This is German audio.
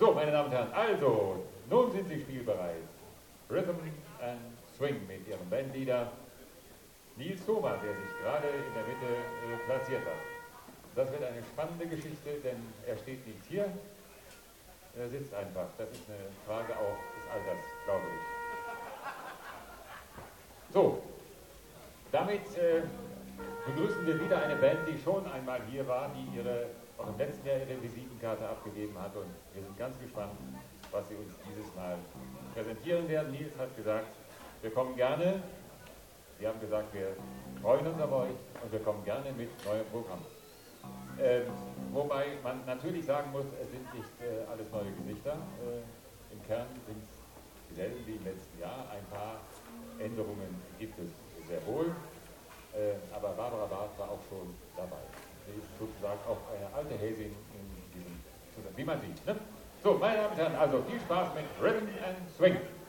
So, meine Damen und Herren, also, nun sind Sie spielbereit. Rhythm and Swing mit Ihrem Bandleader Nils Thoma, der sich gerade in der Mitte platziert hat. Das wird eine spannende Geschichte, denn er steht nicht hier, er sitzt einfach. Das ist eine Frage auch des Alters, glaube ich. So, damit begrüßen wir wieder eine Band, die schon einmal hier war, die auch im letzten Jahr ihre Visitenkarte abgegeben hat, und wir sind ganz gespannt, was sie uns dieses Mal präsentieren werden. Nils hat gesagt, wir kommen gerne. Sie haben gesagt, wir freuen uns auf euch und wir kommen gerne mit neuem Programm. Wobei man natürlich sagen muss, es sind nicht alles neue Gesichter. Im Kern sind es dieselben wie im letzten Jahr. Ein paar Änderungen gibt es sehr wohl. Aber Barbara Barth war auch schon dabei. Sie ist sozusagen auch eine alte Häsin in diesem Zusammenhang, wie man sieht. Ne? So, meine Damen und Herren, also viel Spaß mit Rhythm and Swing.